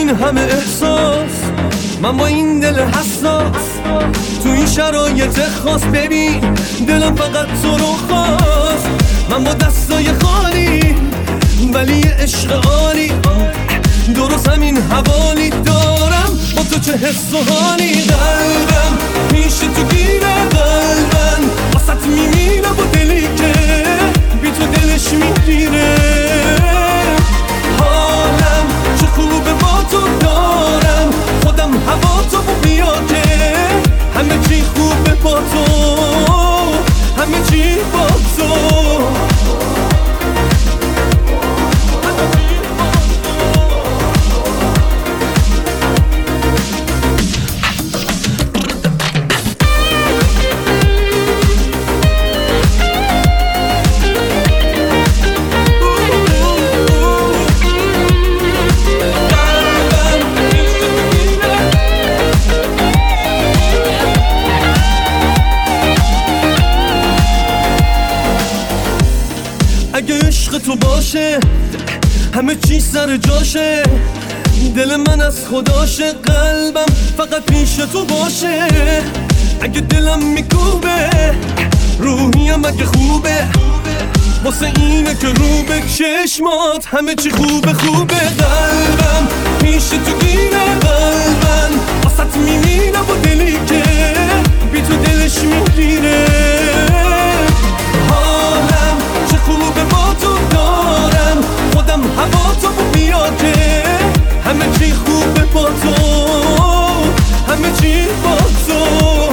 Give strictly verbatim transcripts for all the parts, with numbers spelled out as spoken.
همه احساس، من با این دل حساس تو این شرایط خاص. ببین دلم فقط تو رو خواست، من با دستای خالی ولی یه عشق عالی، درست همین حوالی دارم با تو چه حس و حالی. قلبم پیش تو گیره، قلبم واسط میمیره با دلی که بی تو دلش میگیره. حالم چه خوبه با تو دارم، خودم هوا تو بیا که همه چی خوبه با تو، همه چی با تو. اگه عشق تو باشه همه چی سر جاشه، دل من از خداشه، قلبم فقط پیش تو باشه. اگه دلم میکوبه روحیم اگه خوبه، واسه اینه که رو به چشمات همه چی خوبه خوبه. قلبم پیش تو گیره، قلبم واسط میمیره با دلی که بی تو دلش میگیره. حالم چه خوبه با تو دارم، خودم هوا تو بیا که همه چی خوبه با تو، همه چی با تو.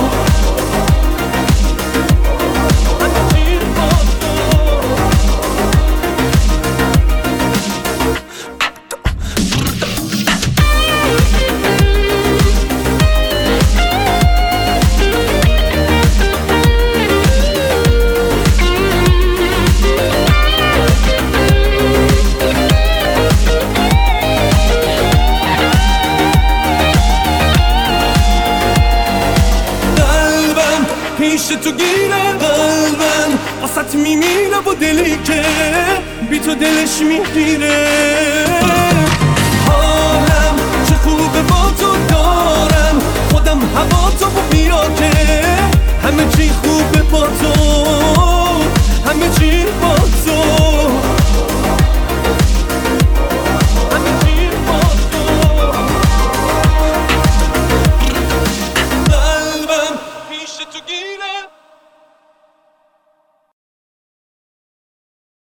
پیش تو گیره، قلبم واسط میمیره با دلی که بی تو دلش میگیره. حالم چه خوبه با تو دارم، خودم هوا تو بیا که همه چی خوبه با تو، همه چی با تو، همه چی با تو. قلبم پیش تو گیره.